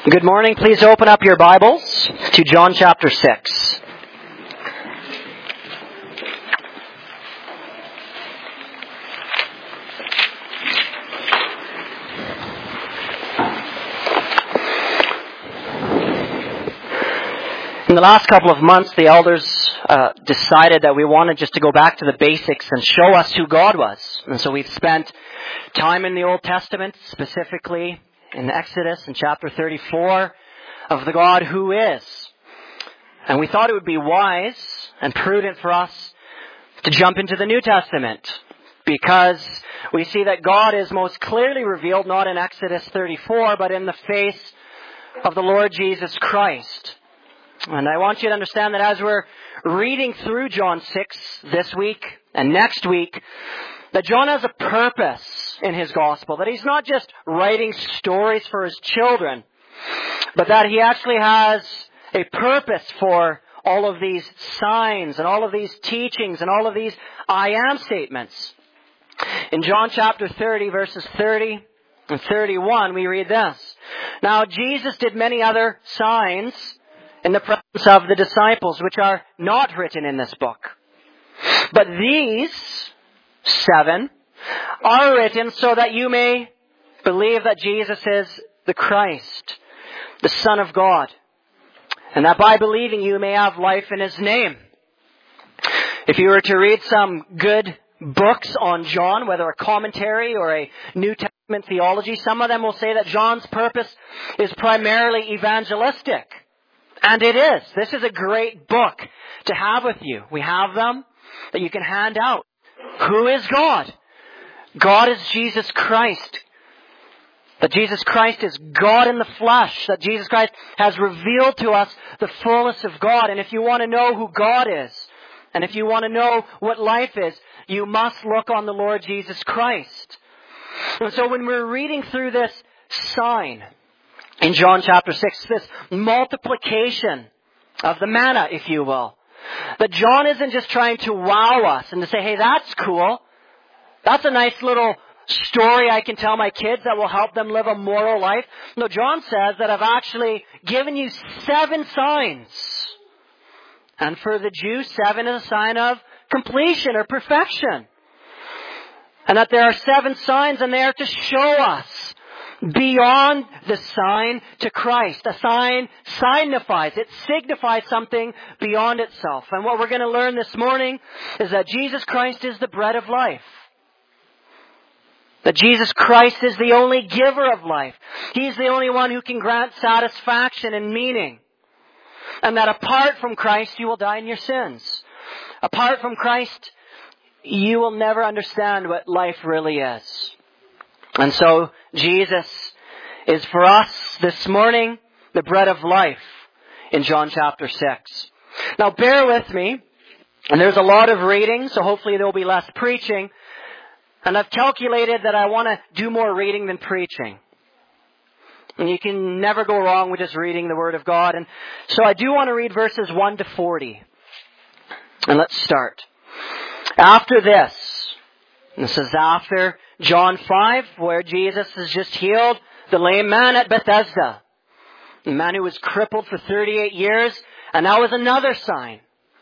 Good morning. Please open up your Bibles to John chapter 6. In the last couple of months, the elders decided that we wanted just to go back to the basics and show us who God was. And so we've spent time in the Old Testament, specifically in Exodus in chapter 34, of the God who is. And we thought it would be wise and prudent for us to jump into the New Testament, because we see that God is most clearly revealed not in Exodus 34, but in the face of the Lord Jesus Christ. And I want you to understand that as we're reading through John 6 this week and next week, that John has a purpose in his gospel, that he's not just writing stories for his children, but that he actually has a purpose for all of these signs and all of these teachings and all of these I am statements. In John chapter 30, verses 30 and 31, we read this. Now Jesus did many other signs in the presence of the disciples, which are not written in this book. But these 7 are written so that you may believe that Jesus is the Christ, the Son of God, and that by believing you may have life in His name. If you were to read some good books on John, whether a commentary or a New Testament theology, some of them will say that John's purpose is primarily evangelistic. And it is. This is a great book to have with you. We have them that you can hand out. Who is God? God is Jesus Christ. That Jesus Christ is God in the flesh. That Jesus Christ has revealed to us the fullness of God. And if you want to know who God is, and if you want to know what life is, you must look on the Lord Jesus Christ. And so when we're reading through this sign in John chapter 6, this multiplication of the manna, if you will, that John isn't just trying to wow us and to say, hey, that's cool. That's a nice little story I can tell my kids that will help them live a moral life. No, John says that I've actually given you 7 signs. And for the Jews, 7 is a sign of completion or perfection. And that there are 7 signs, and they are to show us beyond the sign to Christ. A sign signifies, it signifies something beyond itself. And what we're going to learn this morning is that Jesus Christ is the bread of life. That Jesus Christ is the only giver of life. He's the only one who can grant satisfaction and meaning. And that apart from Christ, you will die in your sins. Apart from Christ, you will never understand what life really is. And so, Jesus is for us this morning the bread of life in John chapter 6. Now, bear with me. And there's a lot of reading, so hopefully there will be less preaching. And I've calculated that I want to do more reading than preaching. And you can never go wrong with just reading the Word of God. And so I do want to read verses 1 to 40. And let's start. After this is after John 5, where Jesus has just healed the lame man at Bethesda. The man who was crippled for 38 years. And that was another sign.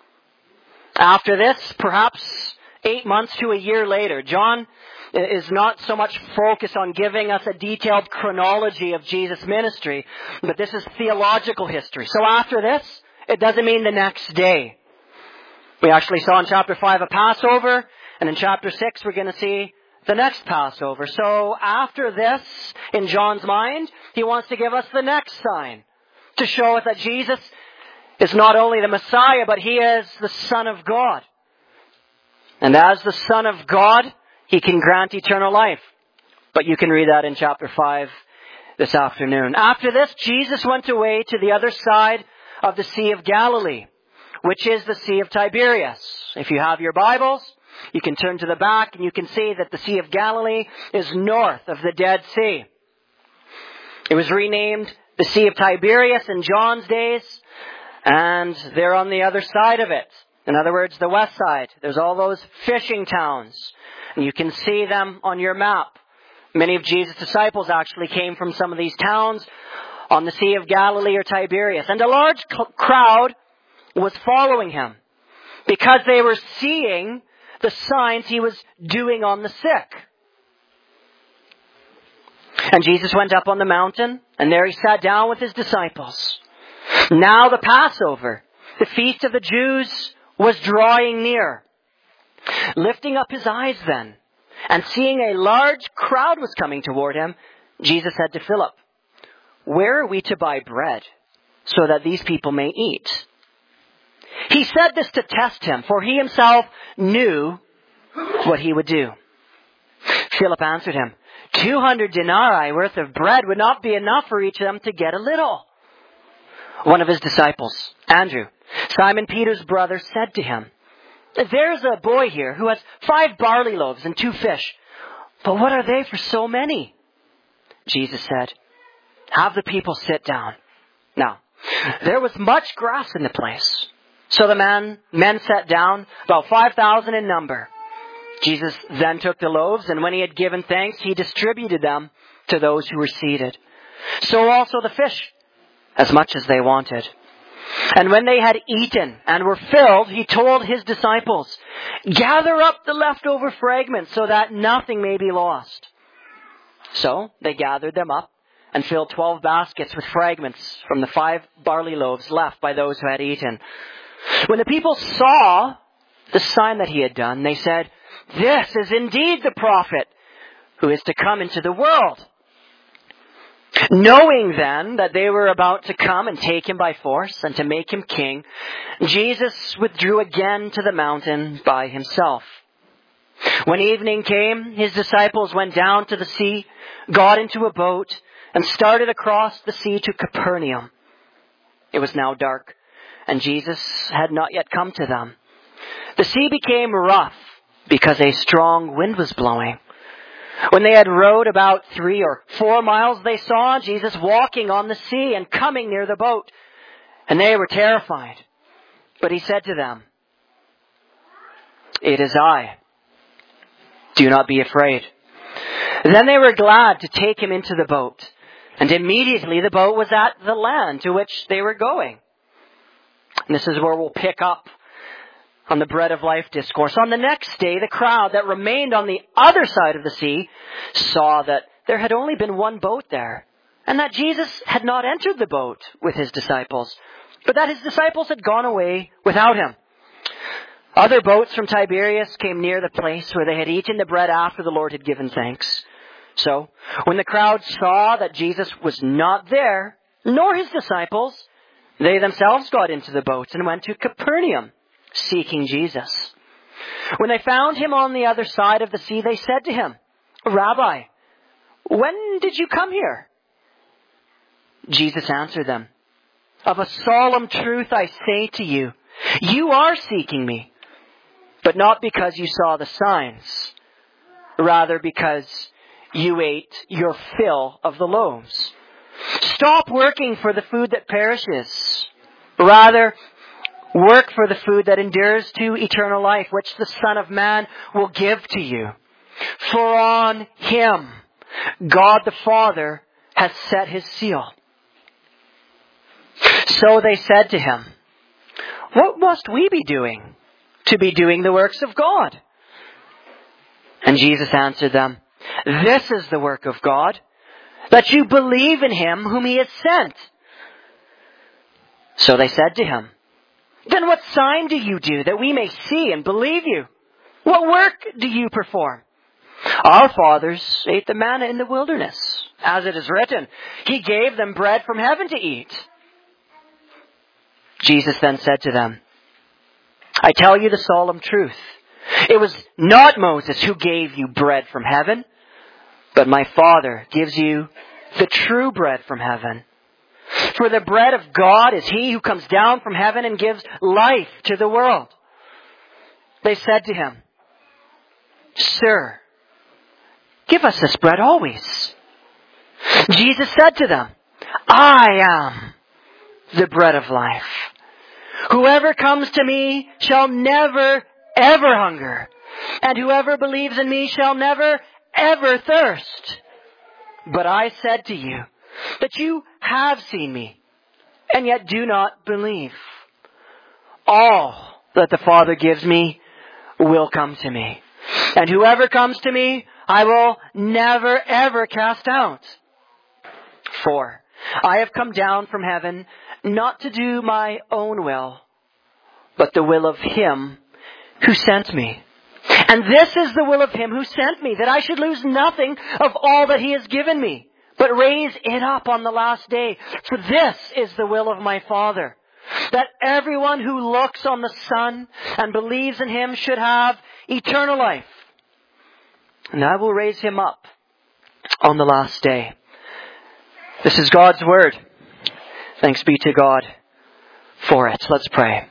After this, perhaps 8 months to a year later, John is not so much focused on giving us a detailed chronology of Jesus' ministry, but this is theological history. So after this, it doesn't mean the next day. We actually saw in chapter 5 a Passover, and in chapter 6 we're going to see the next Passover. So after this, in John's mind, he wants to give us the next sign to show us that Jesus is not only the Messiah, but He is the Son of God. And as the Son of God, He can grant eternal life. But you can read that in chapter 5 this afternoon. After this, Jesus went away to the other side of the Sea of Galilee, which is the Sea of Tiberias. If you have your Bibles, you can turn to the back and you can see that the Sea of Galilee is north of the Dead Sea. It was renamed the Sea of Tiberias in John's days, and they're on the other side of it. In other words, the west side. There's all those fishing towns. And you can see them on your map. Many of Jesus' disciples actually came from some of these towns on the Sea of Galilee or Tiberias. And a large crowd was following him because they were seeing the signs he was doing on the sick. And Jesus went up on the mountain, and there he sat down with his disciples. Now the Passover, the feast of the Jews, was drawing near. Lifting up his eyes then, and seeing a large crowd was coming toward him, Jesus said to Philip, "Where are we to buy bread so that these people may eat?" He said this to test him, for he himself knew what he would do. Philip answered him, 200 denarii worth of bread would not be enough for each of them to get a little. One of his disciples, Andrew, Simon Peter's brother, said to him, "There's a boy here who has 5 barley loaves and 2 fish. But what are they for so many?" Jesus said, "Have the people sit down." Now, there was much grass in the place. So the men sat down, about 5,000 in number. Jesus then took the loaves, and when he had given thanks, he distributed them to those who were seated. So also the fish, as much as they wanted. And when they had eaten and were filled, he told his disciples, "Gather up the leftover fragments so that nothing may be lost." So they gathered them up and filled 12 baskets with fragments from the 5 barley loaves left by those who had eaten. When the people saw the sign that he had done, they said, "This is indeed the prophet who is to come into the world." Knowing then that they were about to come and take him by force and to make him king, Jesus withdrew again to the mountain by himself. When evening came, his disciples went down to the sea, got into a boat, and started across the sea to Capernaum. It was now dark, and Jesus had not yet come to them. The sea became rough because a strong wind was blowing. When they had rowed about 3 or 4 miles, they saw Jesus walking on the sea and coming near the boat, and they were terrified. But he said to them, "It is I. Do not be afraid." Then they were glad to take him into the boat, and immediately the boat was at the land to which they were going. And this is where we'll pick up on the bread of life discourse. On the next day, the crowd that remained on the other side of the sea saw that there had only been one boat there, and that Jesus had not entered the boat with his disciples, but that his disciples had gone away without him. Other boats from Tiberias came near the place where they had eaten the bread after the Lord had given thanks. So, when the crowd saw that Jesus was not there, nor his disciples, they themselves got into the boats and went to Capernaum, seeking Jesus. When they found him on the other side of the sea, they said to him, "Rabbi, when did you come here?" Jesus answered them, "Of a solemn truth I say to you, you are seeking me, but not because you saw the signs, rather because you ate your fill of the loaves. Stop working for the food that perishes. Rather, work for the food that endures to eternal life, which the Son of Man will give to you. For on him, God the Father has set his seal." So they said to him, "What must we be doing to be doing the works of God?" And Jesus answered them, "This is the work of God, that you believe in him whom he has sent." So they said to him, "Then what sign do you do that we may see and believe you? What work do you perform? Our fathers ate the manna in the wilderness. As it is written, he gave them bread from heaven to eat." Jesus then said to them, "I tell you the solemn truth. It was not Moses who gave you bread from heaven, but my Father gives you the true bread from heaven. For the bread of God is he who comes down from heaven and gives life to the world." They said to him, "Sir, give us this bread always." Jesus said to them, "I am the bread of life. Whoever comes to me shall never, ever hunger, and whoever believes in me shall never, ever thirst. But I said to you that you have seen me, and yet do not believe. All that the Father gives me will come to me. And whoever comes to me, I will never ever cast out. 4. I have come down from heaven not to do my own will, but the will of Him who sent me. And this is the will of Him who sent me, that I should lose nothing of all that He has given me, but raise it up on the last day. For this is the will of my Father, that everyone who looks on the Son and believes in Him should have eternal life. And I will raise him up on the last day. This is God's Word. Thanks be to God for it. Let's pray.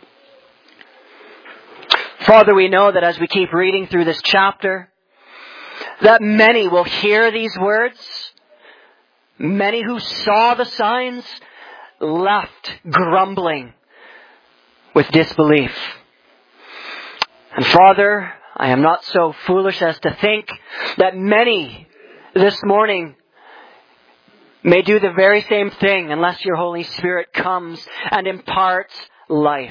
Father, we know that as we keep reading through this chapter, that many will hear these words. Many who saw the signs left grumbling with disbelief. And Father, I am not so foolish as to think that many this morning may do the very same thing unless your Holy Spirit comes and imparts life.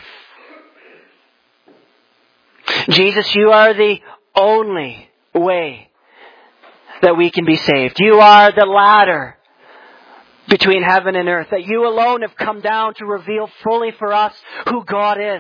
Jesus, you are the only way that we can be saved. You are the ladder between heaven and earth, that you alone have come down to reveal fully for us who God is.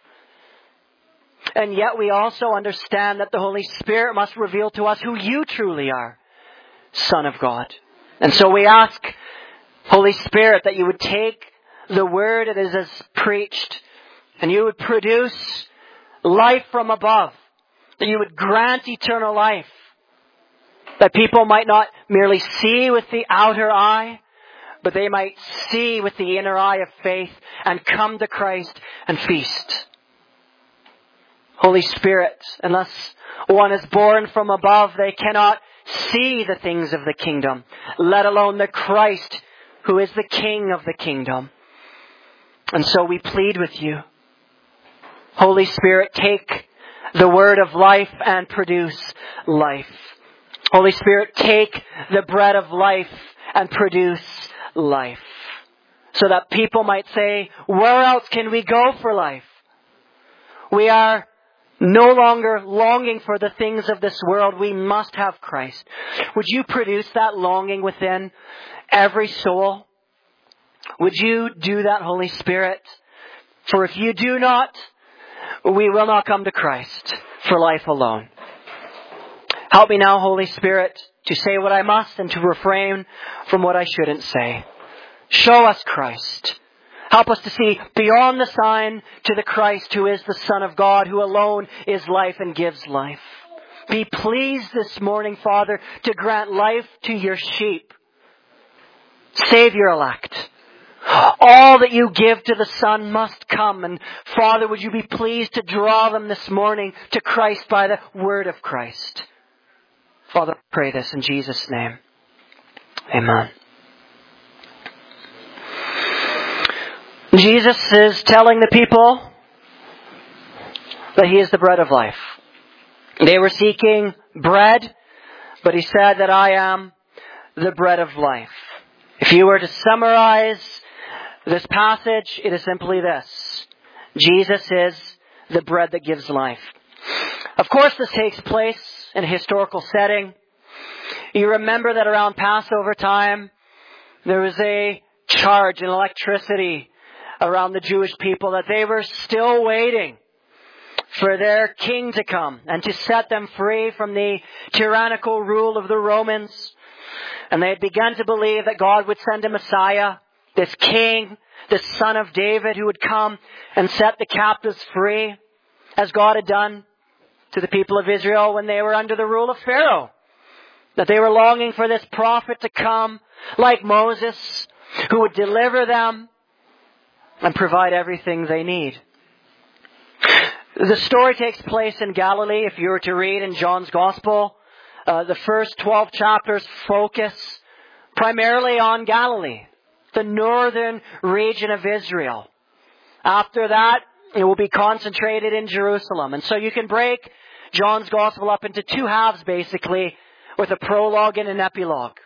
And yet we also understand that the Holy Spirit must reveal to us who you truly are, Son of God. And so we ask, Holy Spirit, that you would take the word that is as preached, and you would produce life from above, that you would grant eternal life, that people might not merely see with the outer eye, but they might see with the inner eye of faith and come to Christ and feast. Holy Spirit, unless one is born from above, they cannot see the things of the kingdom, let alone the Christ who is the King of the kingdom. And so we plead with you. Holy Spirit, take the word of life and produce life. Holy Spirit, take the bread of life and produce life. So that people might say, where else can we go for life? We are no longer longing for the things of this world. We must have Christ. Would you produce that longing within every soul? Would you do that, Holy Spirit? For if you do not, we will not come to Christ for life alone. Help me now, Holy Spirit, to say what I must and to refrain from what I shouldn't say. Show us Christ. Help us to see beyond the sign to the Christ who is the Son of God, who alone is life and gives life. Be pleased this morning, Father, to grant life to your sheep. Save your elect. All that you give to the Son must come. And Father, would you be pleased to draw them this morning to Christ by the word of Christ. Father, I pray this in Jesus' name. Amen. Jesus is telling the people that He is the bread of life. They were seeking bread, but He said that I am the bread of life. If you were to summarize this passage, it is simply this. Jesus is the bread that gives life. Of course, this takes place in a historical setting. You remember that around Passover time, there was a charge in electricity around the Jewish people that they were still waiting for their king to come and to set them free from the tyrannical rule of the Romans. And they had begun to believe that God would send a Messiah, this king, this son of David, who would come and set the captives free, as God had done to the people of Israel when they were under the rule of Pharaoh. That they were longing for this prophet to come, like Moses, who would deliver them and provide everything they need. The story takes place in Galilee. If you were to read in John's Gospel, the first 12 chapters focus primarily on Galilee, the northern region of Israel. After that, it will be concentrated in Jerusalem. And so you can break John's Gospel up into two halves, basically, with a prologue and an epilogue.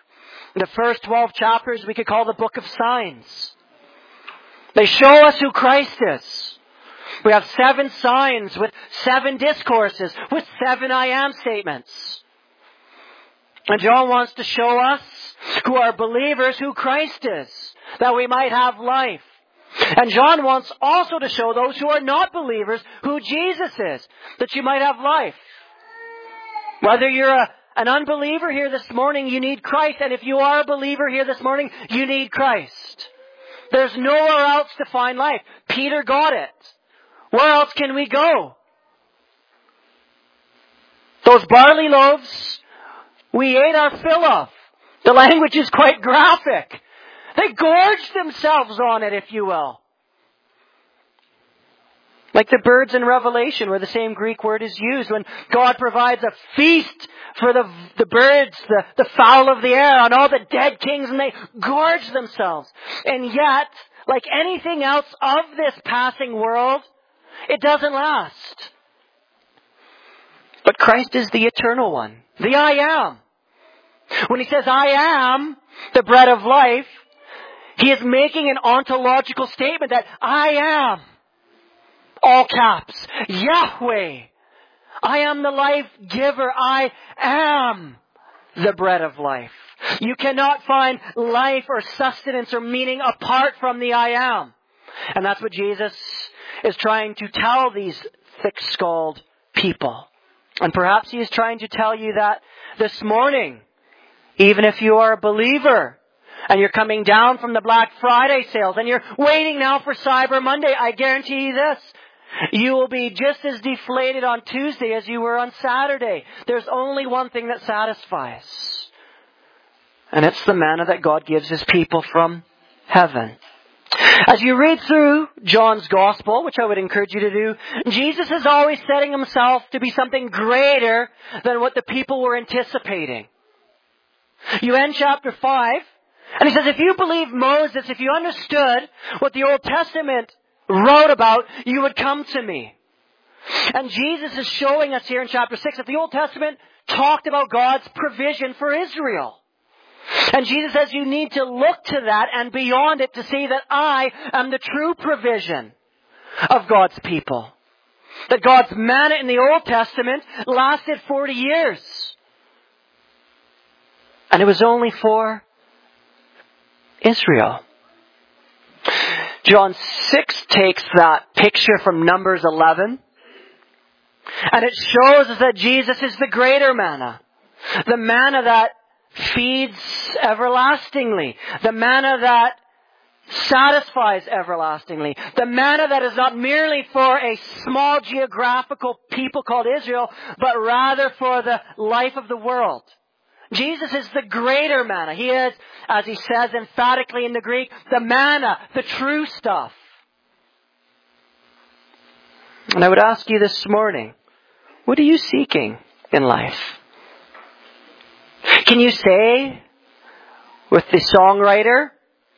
The first 12 chapters we could call the book of signs. They show us who Christ is. We have 7 signs with 7 discourses with 7 I am statements. And John wants to show us who are believers who Christ is, that we might have life. And John wants also to show those who are not believers who Jesus is, that you might have life. Whether you're an unbeliever here this morning, you need Christ. And if you are a believer here this morning, you need Christ. There's nowhere else to find life. Peter got it. Where else can we go? Those barley loaves, we ate our fill of. The language is quite graphic. They gorged themselves on it, if you will. Like the birds in Revelation, where the same Greek word is used, when God provides a feast for the birds, the fowl of the air, and all the dead kings, and they gorge themselves. And yet, like anything else of this passing world, it doesn't last. But Christ is the eternal one, the I am. When he says, I am the bread of life, he is making an ontological statement that I am, all caps, Yahweh. I am the life giver. I am the bread of life. You cannot find life or sustenance or meaning apart from the I am. And that's what Jesus is trying to tell these thick-skulled people. And perhaps he is trying to tell you that this morning, even if you are a believer, and you're coming down from the Black Friday sales, and you're waiting now for Cyber Monday, I guarantee you this. You will be just as deflated on Tuesday as you were on Saturday. There's only one thing that satisfies. And it's the manna that God gives his people from heaven. As you read through John's Gospel, which I would encourage you to do, Jesus is always setting himself to be something greater than what the people were anticipating. You end chapter 5, and he says, if you believe Moses, if you understood what the Old Testament wrote about, you would come to me. And Jesus is showing us here in chapter 6 that the Old Testament talked about God's provision for Israel. And Jesus says you need to look to that and beyond it to see that I am the true provision of God's people. That God's manna in the Old Testament lasted 40 years. And it was only for Israel. John 6 takes that picture from Numbers 11. And it shows us that Jesus is the greater manna. The manna that feeds everlastingly. The manna that satisfies everlastingly. The manna that is not merely for a small geographical people called Israel, but rather for the life of the world. Jesus is the greater manna. He is, as he says emphatically in the Greek, the manna, the true stuff. And I would ask you this morning, what are you seeking in life? Can you say with the songwriter,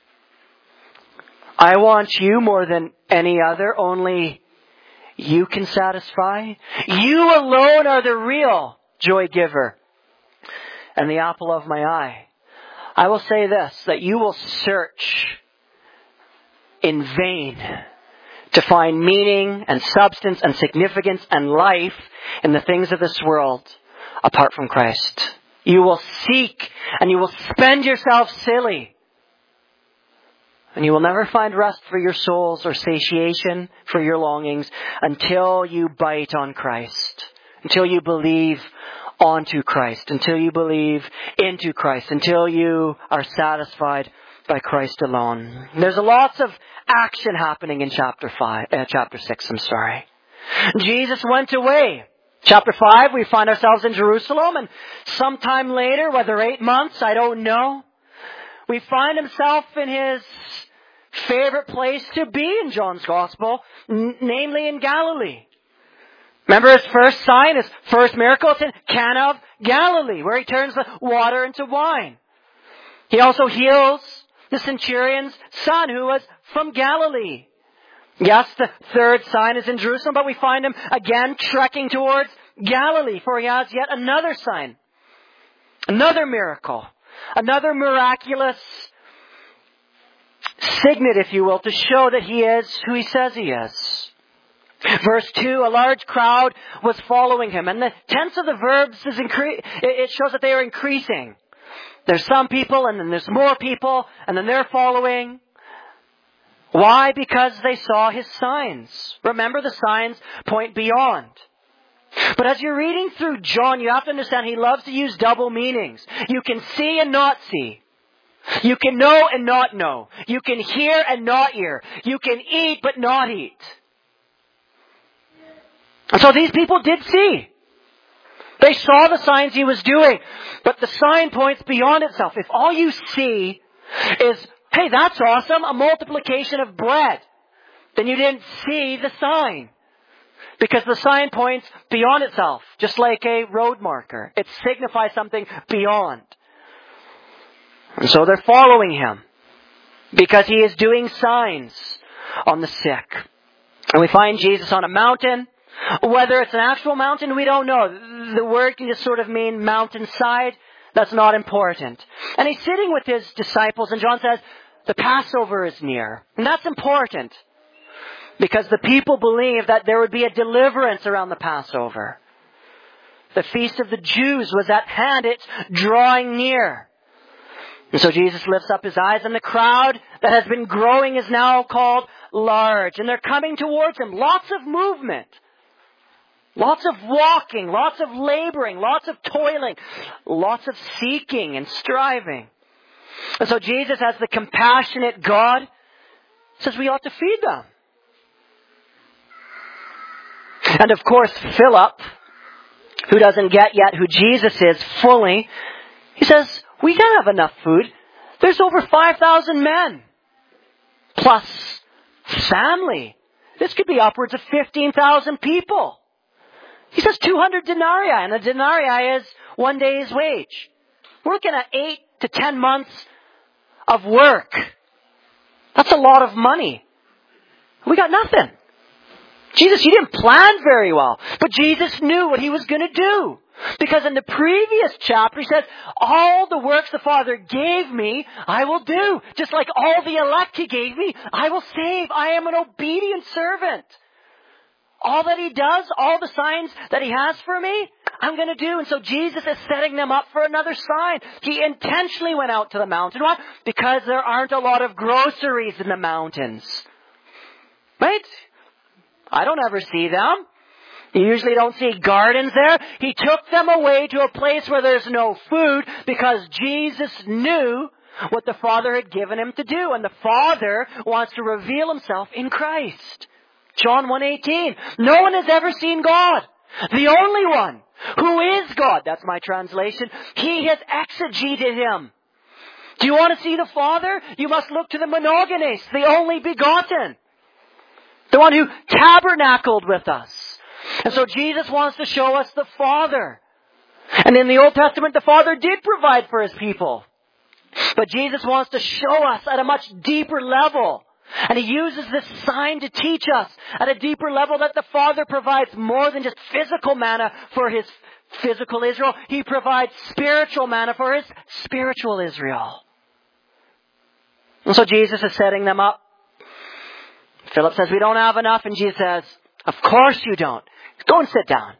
I want you more than any other, only you can satisfy? You alone are the real joy giver and the apple of my eye. I will say this, that you will search in vain to find meaning and substance and significance and life in the things of this world apart from Christ. You will seek and you will spend yourself silly. And you will never find rest for your souls or satiation for your longings until you bite on Christ. Until you believe onto Christ. Until you believe into Christ. Until you are satisfied by Christ alone. There's lots of action happening in chapter 6. Jesus went away. Chapter 5, we find ourselves in Jerusalem, and sometime later, whether 8 months, I don't know, we find himself in his favorite place to be in John's Gospel, namely in Galilee. Remember his first sign, his first miracle? It's in Cana of Galilee, where he turns the water into wine. He also heals the centurion's son, who was from Galilee. Yes, the third sign is in Jerusalem, but we find him again trekking towards Galilee, for he has yet another sign, another miracle. another miraculous signet, if you will, to show that He is who He says He is. Verse 2, a large crowd was following Him. And the tense of the verbs it shows that they are increasing. There's some people, and then there's more people, and then they're following. Why? Because they saw His signs. Remember, the signs point beyond. But as you're reading through John, you have to understand He loves to use double meanings. You can see and not see. You can know and not know. You can hear and not hear. You can eat but not eat. And so these people did see. They saw the signs He was doing. But the sign points beyond itself. If all you see is, hey, that's awesome, a multiplication of bread, then you didn't see the sign. Because the sign points beyond itself, just like a road marker. It signifies something beyond. And so they're following Him because He is doing signs on the sick. And we find Jesus on a mountain. Whether it's an actual mountain, we don't know. The word can just sort of mean mountainside. That's not important. And He's sitting with His disciples, and John says, the Passover is near. And that's important. Because the people believed that there would be a deliverance around the Passover. The feast of the Jews was at hand. It's drawing near. And so Jesus lifts up His eyes, and the crowd that has been growing is now called large. And they're coming towards Him. Lots of movement. Lots of walking. Lots of laboring. Lots of toiling. Lots of seeking and striving. And so Jesus, as the compassionate God, says we ought to feed them. And of course, Philip, who doesn't get yet who Jesus is fully, he says, we can't have enough food. There's over 5,000 men. Plus family. This could be upwards of 15,000 people. He says 200 denarii, and a denarii is 1 day's wage. We're looking at 8 to 10 months of work. That's a lot of money. We got nothing. Jesus, you didn't plan very well. But Jesus knew what He was going to do. Because in the previous chapter, He said, all the works the Father gave me, I will do. Just like all the elect He gave me, I will save. I am an obedient servant. All that He does, all the signs that He has for me, I'm going to do. And so Jesus is setting them up for another sign. He intentionally went out to the mountain. Why? Because there aren't a lot of groceries in the mountains. Right? I don't ever see them. You usually don't see gardens there. He took them away to a place where there's no food because Jesus knew what the Father had given Him to do. And the Father wants to reveal Himself in Christ. John 1:18. No one has ever seen God. The only one who is God. That's my translation. He has exegeted Him. Do you want to see the Father? You must look to the monogenes, the only begotten. The one who tabernacled with us. And so Jesus wants to show us the Father. And in the Old Testament, the Father did provide for His people. But Jesus wants to show us at a much deeper level. And He uses this sign to teach us at a deeper level that the Father provides more than just physical manna for His physical Israel. He provides spiritual manna for His spiritual Israel. And so Jesus is setting them up. Philip says, we don't have enough. And Jesus says, of course you don't. Go and sit down.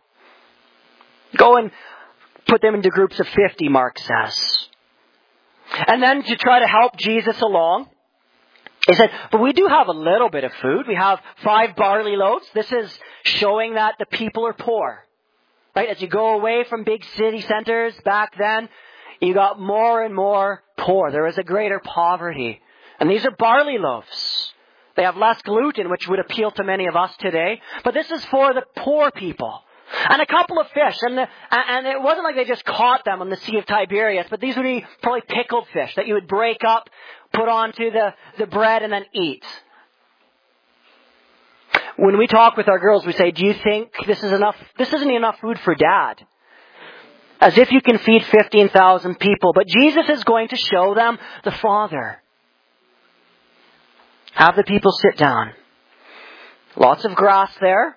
Go and put them into groups of 50, Mark says. And then to try to help Jesus along, he said, but we do have a little bit of food. We have 5 barley loaves. This is showing that the people are poor. Right? As you go away from big city centers back then, you got more and more poor. There is a greater poverty. And these are barley loaves. They have less gluten, which would appeal to many of us today. But this is for the poor people. And a couple of fish. And it wasn't like they just caught them on the Sea of Tiberias. But these would be probably pickled fish that you would break up, put onto the bread, and then eat. When we talk with our girls, we say, do you think this is enough? This isn't enough food for Dad. As if you can feed 15,000 people. But Jesus is going to show them the Father. Have the people sit down. Lots of grass there.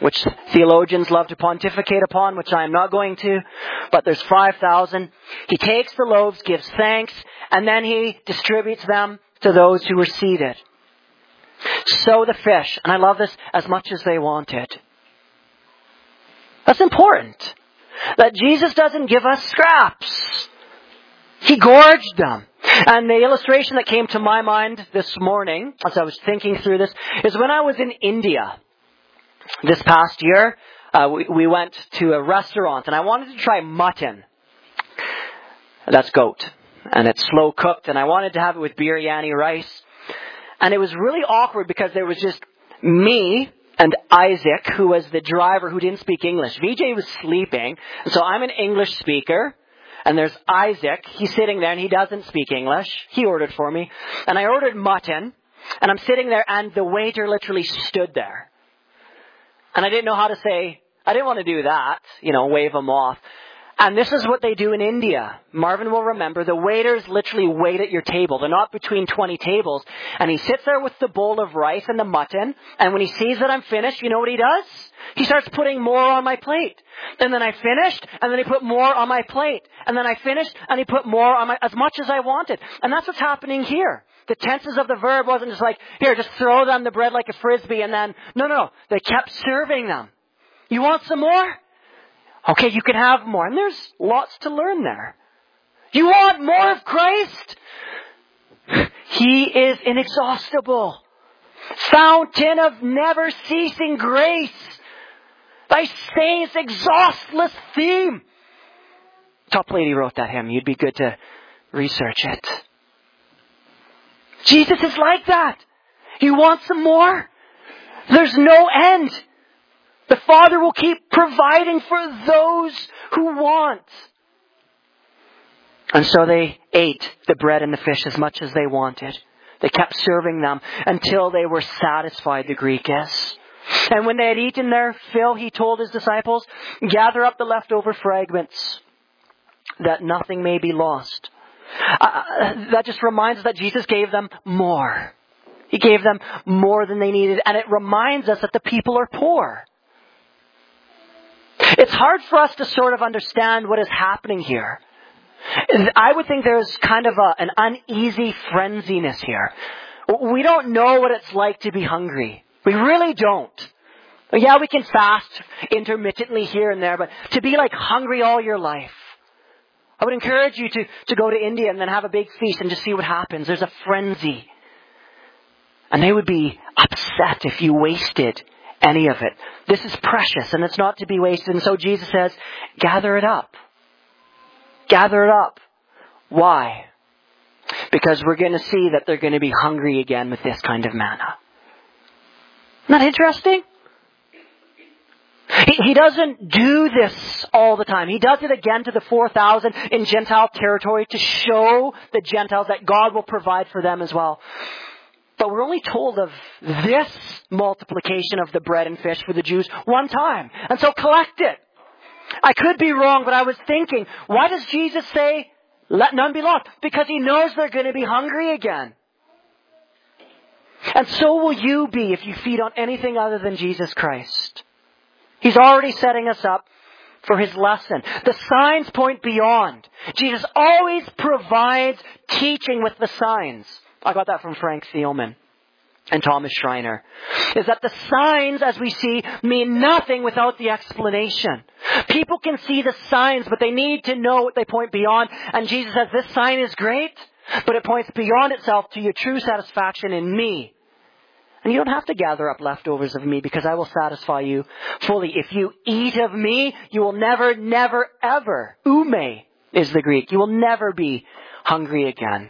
which theologians love to pontificate upon, which I am not going to, but there's 5,000. He takes the loaves, gives thanks, and then he distributes them to those who were seated. So the fish, and I love this, as much as they wanted. That's important. That Jesus doesn't give us scraps. He gorged them. And the illustration that came to my mind this morning, as I was thinking through this, is when I was in India this past year. We went to a restaurant, and I wanted to try mutton. That's goat. And it's slow cooked, and I wanted to have it with biryani rice. And it was really awkward because there was just me and Isaac, who was the driver who didn't speak English. VJ was sleeping, and so I'm an English speaker. And there's Isaac. He's sitting there and he doesn't speak English. He ordered for me. And I ordered mutton. And I'm sitting there and the waiter literally stood there. And I didn't know how to say, I didn't want to do that, wave him off. And this is what they do in India. Marvin will remember, the waiters literally wait at your table. They're not between 20 tables. And he sits there with the bowl of rice and the mutton. And when he sees that I'm finished, you know what he does? He starts putting more on my plate. And then I finished, and then he put more on my plate. And then I finished, and he put more on as much as I wanted. And that's what's happening here. The tenses of the verb wasn't just like, here, just throw them the bread like a frisbee, and then, no. They kept serving them. You want some more? Okay, you can have more. And there's lots to learn there. You want more of Christ? He is inexhaustible. Fountain of never ceasing grace. Thy saints' exhaustless theme. Top lady wrote that hymn. You'd be good to research it. Jesus is like that. You want some more? There's no end. The Father will keep providing for those who want. And so they ate the bread and the fish as much as they wanted. They kept serving them until they were satisfied, the Greek is. And when they had eaten their fill, he told his disciples, gather up the leftover fragments, that nothing may be lost. That just reminds us that Jesus gave them more. He gave them more than they needed. And it reminds us that the people are poor. It's hard for us to sort of understand what is happening here. I would think there's kind of an uneasy frenziness here. We don't know what it's like to be hungry. We really don't. Yeah, we can fast intermittently here and there, but to be like hungry all your life. I would encourage you to go to India and then have a big feast and just see what happens. There's a frenzy. And they would be upset if you wasted any of it. This is precious and it's not to be wasted. And so Jesus says, gather it up. Gather it up. Why? Because we're going to see that they're going to be hungry again with this kind of manna. Isn't that interesting? He doesn't do this all the time. He does it again to the 4,000 in Gentile territory to show the Gentiles that God will provide for them as well. But we're only told of this multiplication of the bread and fish for the Jews one time. And so collect it. I could be wrong, but I was thinking, why does Jesus say, let none be lost? Because he knows they're going to be hungry again. And so will you be if you feed on anything other than Jesus Christ. He's already setting us up for his lesson. The signs point beyond. Jesus always provides teaching with the signs. I got that from Frank Thielman and Thomas Schreiner. Is that the signs, as we see, mean nothing without the explanation. People can see the signs, but they need to know what they point beyond. And Jesus says, this sign is great, but it points beyond itself to your true satisfaction in me. And you don't have to gather up leftovers of me because I will satisfy you fully. If you eat of me, you will never, ever, ume is the Greek. You will never be hungry again.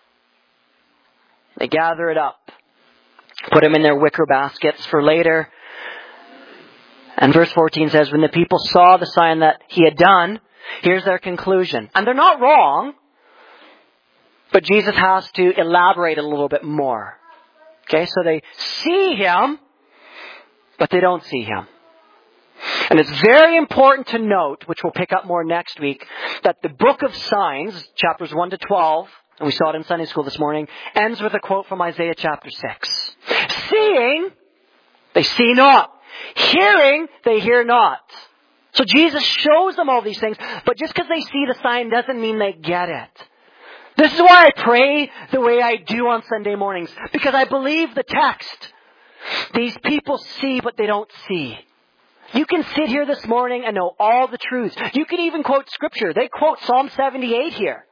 They gather it up, put them in their wicker baskets for later. And verse 14 says, when the people saw the sign that he had done, here's their conclusion. And they're not wrong, but Jesus has to elaborate a little bit more. Okay, so they see him, but they don't see him. And it's very important to note, which we'll pick up more next week, that the book of signs, chapters 1 to 12, and we saw it in Sunday school this morning, ends with a quote from Isaiah chapter 6. Seeing, they see not. Hearing, they hear not. So Jesus shows them all these things, but just because they see the sign doesn't mean they get it. This is why I pray the way I do on Sunday mornings, because I believe the text. These people see, but they don't see. You can sit here this morning and know all the truths. You can even quote Scripture. They quote Psalm 78 here.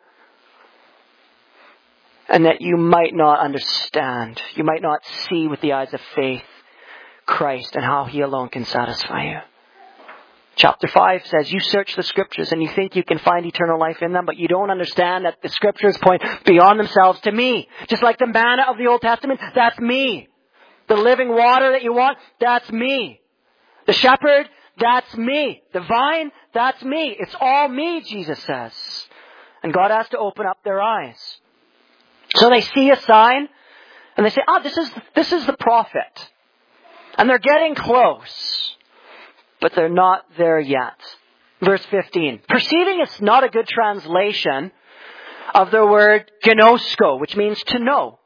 And that you might not understand. You might not see with the eyes of faith Christ and how He alone can satisfy you. Chapter 5 says, you search the Scriptures and you think you can find eternal life in them, but you don't understand that the Scriptures point beyond themselves to me. Just like the manna of the Old Testament, that's me. The living water that you want, that's me. The shepherd, that's me. The vine, that's me. It's all me, Jesus says. And God has to open up their eyes. So they see a sign and they say, this is the prophet. And they're getting close. But they're not there yet. Verse 15. Perceiving is not a good translation of the word gnosko, which means to know.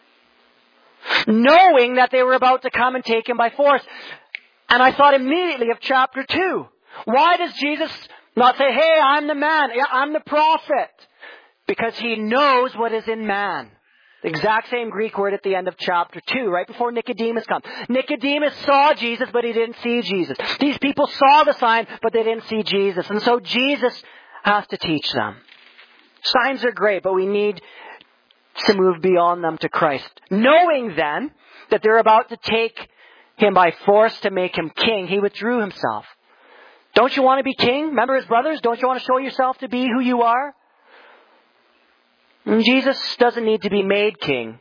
Knowing that they were about to come and take Him by force. And I thought immediately of chapter 2. Why does Jesus not say, hey, I'm the man, I'm the prophet? Because He knows what is in man. The exact same Greek word at the end of chapter 2, right before Nicodemus comes. Nicodemus saw Jesus, but he didn't see Jesus. These people saw the sign, but they didn't see Jesus. And so Jesus has to teach them. Signs are great, but we need to move beyond them to Christ. Knowing then that they're about to take Him by force to make Him king, He withdrew Himself. Don't you want to be king? Remember His brothers? Don't you want to show yourself to be who you are? And Jesus doesn't need to be made king.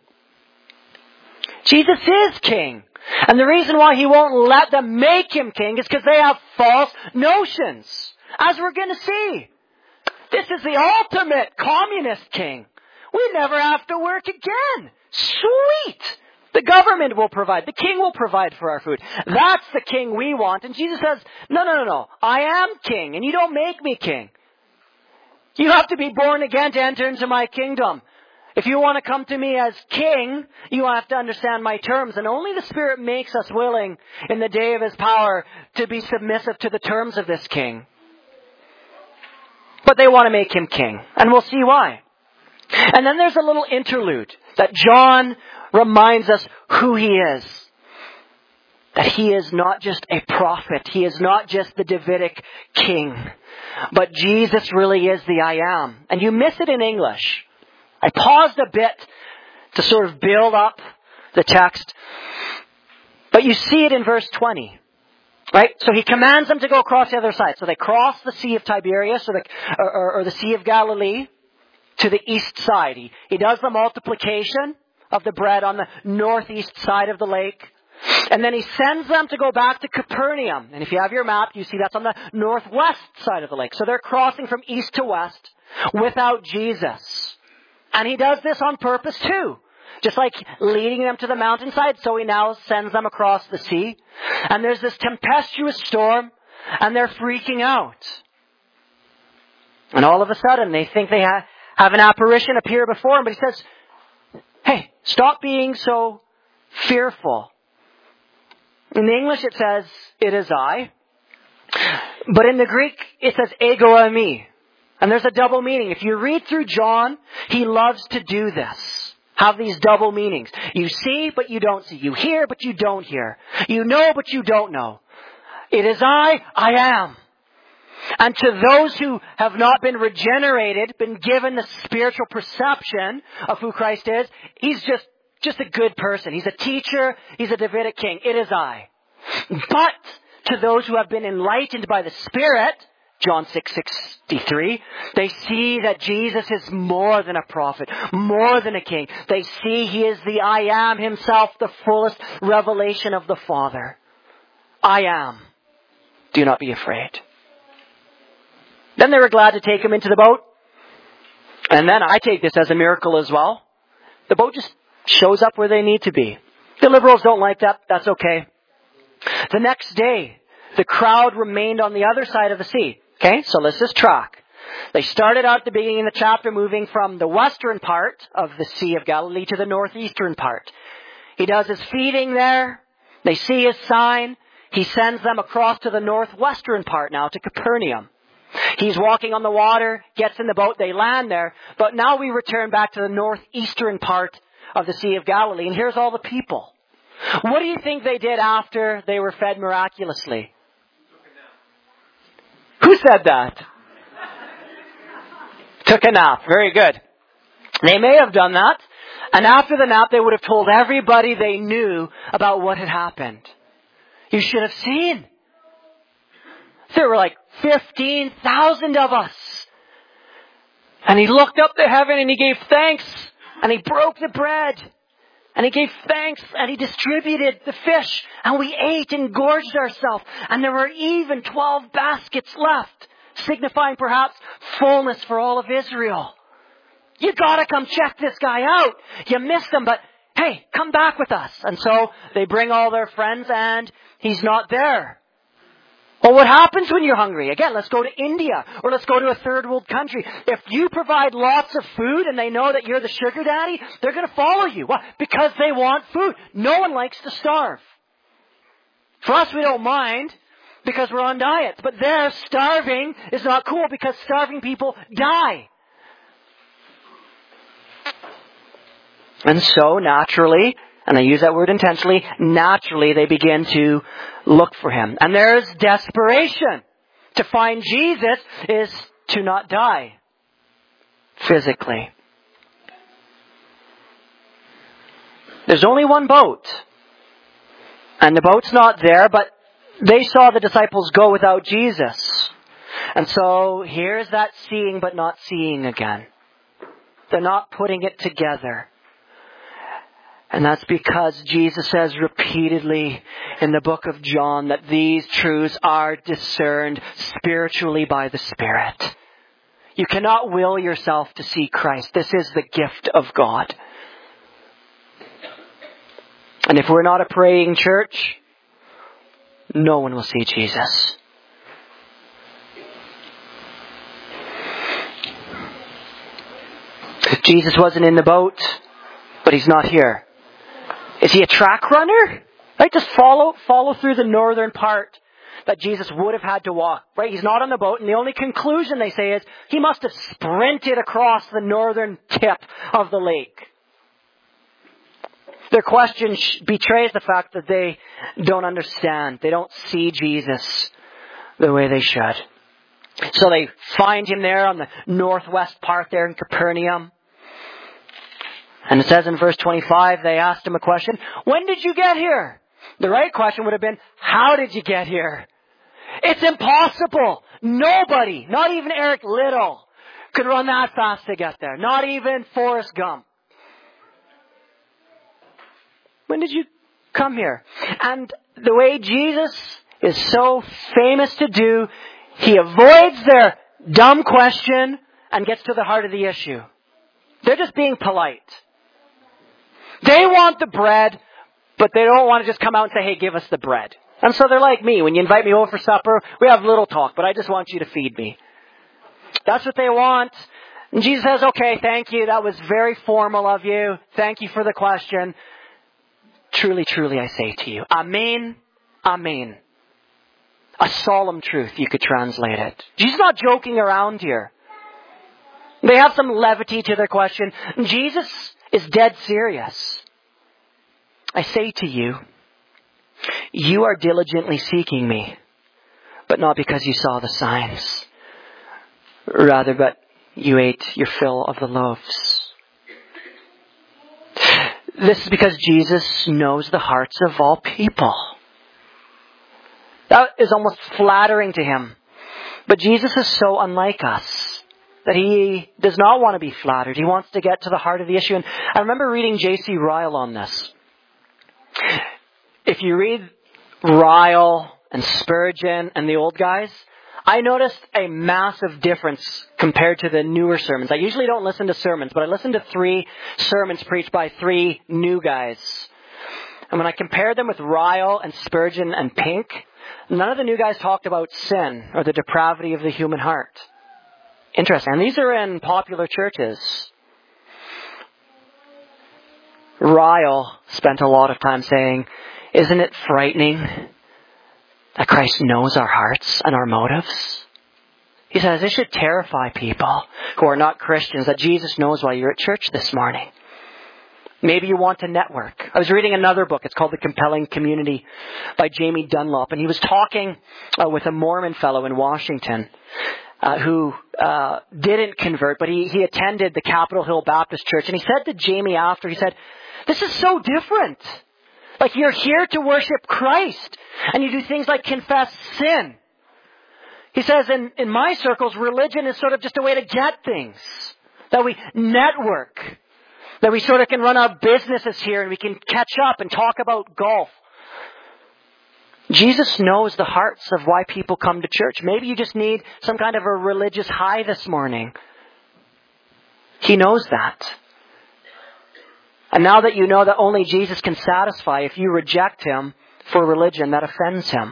Jesus is king. And the reason why He won't let them make Him king is because they have false notions. As we're going to see. This is the ultimate communist king. We never have to work again. Sweet! The government will provide. The king will provide for our food. That's the king we want. And Jesus says, no. I am king and you don't make me king. You have to be born again to enter into my kingdom. If you want to come to me as king, you have to understand my terms. And only the Spirit makes us willing in the day of His power to be submissive to the terms of this king. But they want to make Him king. And we'll see why. And then there's a little interlude that John reminds us who He is. That He is not just a prophet. He is not just the Davidic king. But Jesus really is the I am. And you miss it in English. I paused a bit to sort of build up the text. But you see it in verse 20. Right? So He commands them to go across the other side. So they cross the Sea of Tiberias or the Sea of Galilee to the east side. He does the multiplication of the bread on the northeast side of the lake. And then He sends them to go back to Capernaum. And if you have your map, you see that's on the northwest side of the lake. So they're crossing from east to west without Jesus. And He does this on purpose too. Just like leading them to the mountainside, so He now sends them across the sea. And there's this tempestuous storm, and they're freaking out. And all of a sudden, they think they have an apparition appear before them. But He says, hey, stop being so fearful. In the English it says, it is I. But in the Greek it says, ego eimi. And there's a double meaning. If you read through John, he loves to do this. Have these double meanings. You see, but you don't see. You hear, but you don't hear. You know, but you don't know. It is I am. And to those who have not been regenerated, been given the spiritual perception of who Christ is, He's just a good person. He's a teacher. He's a Davidic king. It is I. But to those who have been enlightened by the Spirit, John 6:63, they see that Jesus is more than a prophet, more than a king. They see He is the I am Himself, the fullest revelation of the Father. I am. Do not be afraid. Then they were glad to take Him into the boat. And then I take this as a miracle as well. The boat just shows up where they need to be. The liberals don't like that. That's okay. The next day, the crowd remained on the other side of the sea. Okay, so let's just track. They started out at the beginning of the chapter moving from the western part of the Sea of Galilee to the northeastern part. He does His feeding there. They see His sign. he sends them across to the northwestern part now, to Capernaum. He's walking on the water, gets in the boat, they land there. But now we return back to the northeastern part of the Sea of Galilee, and here's all the people. What do you think they did after they were fed miraculously? Who said that? Took a nap. Very good. They may have done that. And after the nap, they would have told everybody they knew about what had happened. You should have seen. There were like 15,000 of us. And he looked up to heaven and he gave thanks. And he broke the bread. And he gave thanks and he distributed the fish. And we ate and gorged ourselves. And there were even 12 baskets left, signifying perhaps fullness for all of Israel. You gotta come check this guy out. You missed him, but hey, come back with us. And so they bring all their friends and he's not there. Well, what happens when you're hungry? Again, let's go to India or let's go to a third world country. If you provide lots of food and they know that you're the sugar daddy, they're going to follow you. Why? Because they want food. No one likes to starve. For us, we don't mind because we're on diets. But there, starving is not cool because starving people die. And so, naturally, and I use that word intentionally, naturally they begin to look for him. And there's desperation. To find Jesus is to not die physically. There's only one boat. And the boat's not there, but they saw the disciples go without Jesus. And so here's that seeing but not seeing again. They're not putting it together. And that's because Jesus says repeatedly in the book of John that these truths are discerned spiritually by the Spirit. You cannot will yourself to see Christ. This is the gift of God. And if we're not a praying church, no one will see Jesus. Jesus wasn't in the boat, but he's not here. Is he a track runner? Right? Just follow through the northern part that Jesus would have had to walk. Right? He's not on the boat, and the only conclusion they say is he must have sprinted across the northern tip of the lake. Their question betrays the fact that they don't understand. They don't see Jesus the way they should. So they find him there on the northwest part there in Capernaum. And it says in verse 25, they asked him a question, when did you get here? The right question would have been, how did you get here? It's impossible. Nobody, not even Eric Liddell, could run that fast to get there. Not even Forrest Gump. When did you come here? And the way Jesus is so famous to do, he avoids their dumb question and gets to the heart of the issue. They're just being polite. They want the bread, but they don't want to just come out and say, hey, give us the bread. And so they're like me. When you invite me over for supper, we have little talk, but I just want you to feed me. That's what they want. And Jesus says, okay, thank you. That was very formal of you. Thank you for the question. Truly, truly, I say to you. Amen. Amen. A solemn truth, you could translate it. Jesus is not joking around here. They have some levity to their question. Jesus is dead serious. I say to you, you are diligently seeking me, but not because you saw the signs. Rather, but you ate your fill of the loaves. This is because Jesus knows the hearts of all people. That is almost flattering to him. But Jesus is so unlike us that he does not want to be flattered. He wants to get to the heart of the issue. And I remember reading J.C. Ryle on this. If you read Ryle and Spurgeon and the old guys, I noticed a massive difference compared to the newer sermons. I usually don't listen to sermons, but I listened to 3 sermons preached by 3 new guys. And when I compared them with Ryle and Spurgeon and Pink, none of the new guys talked about sin or the depravity of the human heart. Interesting. And these are in popular churches. Ryle spent a lot of time saying, isn't it frightening that Christ knows our hearts and our motives? He says it should terrify people who are not Christians that Jesus knows why you're at church this morning. Maybe you want to network. I was reading another book. It's called The Compelling Community by Jamie Dunlop. And he was talking with a Mormon fellow in Washington who didn't convert, but he attended the Capitol Hill Baptist Church. And he said to Jamie after, he said, "This is so different. Like, you're here to worship Christ. And you do things like confess sin." He says, in my circles, religion is sort of just a way to get things. That we network. That we sort of can run our businesses here and we can catch up and talk about golf. Jesus knows the hearts of why people come to church. Maybe you just need some kind of a religious high this morning. He knows that. And now that you know that only Jesus can satisfy, if you reject Him for religion, that offends Him.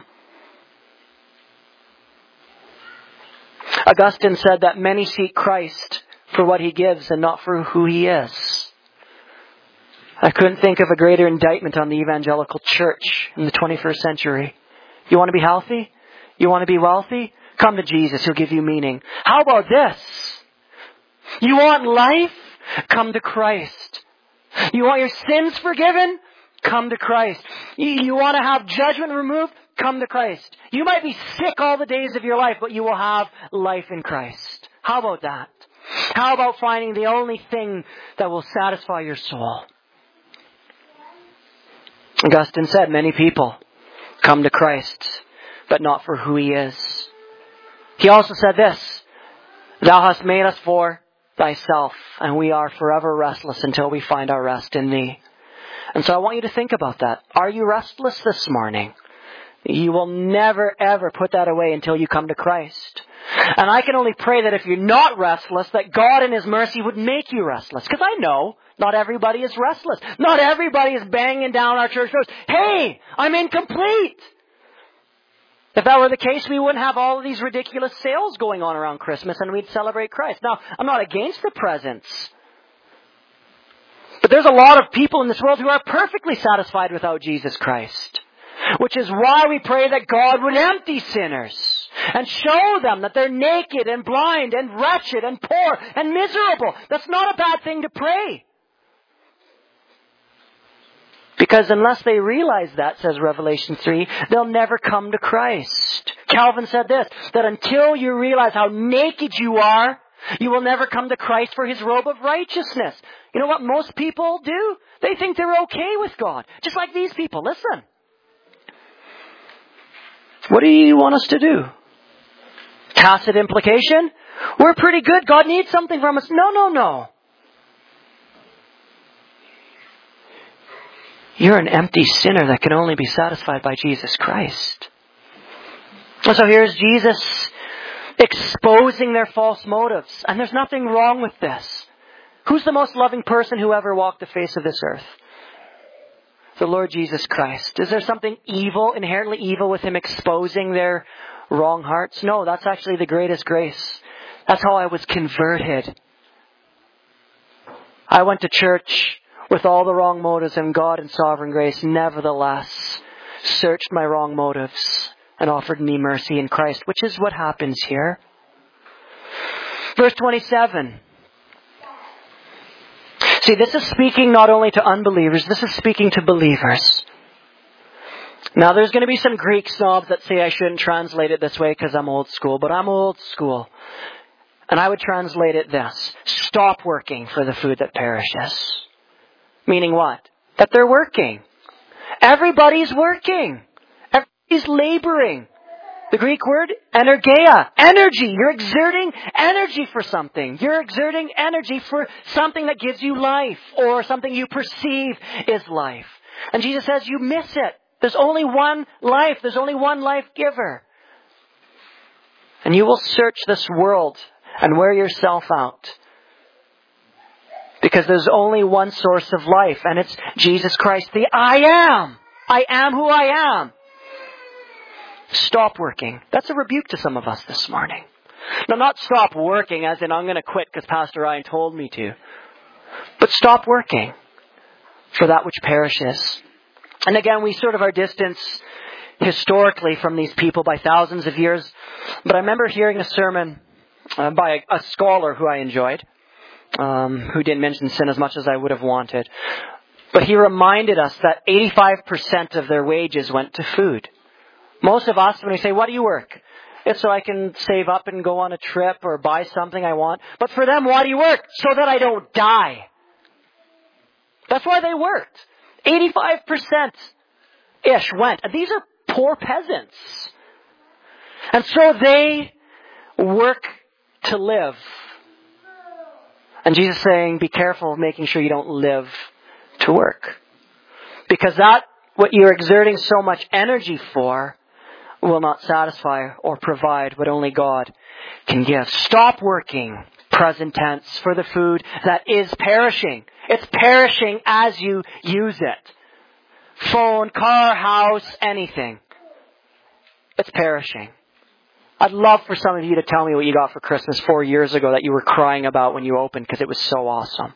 Augustine said that many seek Christ for what He gives and not for who He is. I couldn't think of a greater indictment on the evangelical church in the 21st century. You want to be healthy? You want to be wealthy? Come to Jesus. He'll give you meaning. How about this? You want life? Come to Christ. You want your sins forgiven? Come to Christ. You want to have judgment removed? Come to Christ. You might be sick all the days of your life, but you will have life in Christ. How about that? How about finding the only thing that will satisfy your soul? Augustine said, many people come to Christ, but not for who He is. He also said this, "Thou hast made us for Thyself, and we are forever restless until we find our rest in Thee." And so I want you to think about that. Are you restless this morning? You will never, ever put that away until you come to Christ. And I can only pray that if you're not restless, that God in His mercy would make you restless. Because I know not everybody is restless. Not everybody is banging down our church doors. "Hey, I'm incomplete." If that were the case, we wouldn't have all of these ridiculous sales going on around Christmas and we'd celebrate Christ. Now, I'm not against the presents. But there's a lot of people in this world who are perfectly satisfied without Jesus Christ. Which is why we pray that God would empty sinners and show them that they're naked and blind and wretched and poor and miserable. That's not a bad thing to pray. Because unless they realize that, says Revelation 3, they'll never come to Christ. Calvin said this, that until you realize how naked you are, you will never come to Christ for His robe of righteousness. You know what most people do? They think they're okay with God. Just like these people. Listen. What do you want us to do? Tacit implication? We're pretty good. God needs something from us. No. You're an empty sinner that can only be satisfied by Jesus Christ. So here's Jesus exposing their false motives. And there's nothing wrong with this. Who's the most loving person who ever walked the face of this earth? The Lord Jesus Christ. Is there something evil, inherently evil with Him exposing their wrong hearts? No, that's actually the greatest grace. That's how I was converted. I went to church with all the wrong motives, and God in sovereign grace nevertheless searched my wrong motives and offered me mercy in Christ, which is what happens here. Verse 27. See, this is speaking not only to unbelievers, this is speaking to believers. Now, there's going to be some Greek snobs that say I shouldn't translate it this way because I'm old school, but I'm old school. And I would translate it this. Stop working for the food that perishes. Meaning what? That they're working. Everybody's working. Everybody's laboring. The Greek word, energeia, energy. You're exerting energy for something. You're exerting energy for something that gives you life or something you perceive is life. And Jesus says you miss it. There's only one life. There's only one life giver. And you will search this world and wear yourself out. Because there's only one source of life, and it's Jesus Christ, the I am. I am who I am. Stop working. That's a rebuke to some of us this morning. Now, not stop working as in I'm going to quit because Pastor Ryan told me to. But stop working for that which perishes. And again, we sort of our distance historically from these people by thousands of years. But I remember hearing a sermon by a scholar who I enjoyed, who didn't mention sin as much as I would have wanted. But he reminded us that 85% of their wages went to food. Most of us, when we say, "What do you work?" It's so I can save up and go on a trip or buy something I want. But for them, why do you work? So that I don't die. That's why they worked. 85%-ish went. And these are poor peasants. And so they work to live. And Jesus is saying, be careful of making sure you don't live to work. Because that, what you're exerting so much energy for, will not satisfy or provide what only God can give. Stop working, present tense, for the food that is perishing. It's perishing as you use it. Phone, car, house, anything. It's perishing. I'd love for some of you to tell me what you got for Christmas 4 years ago that you were crying about when you opened because it was so awesome.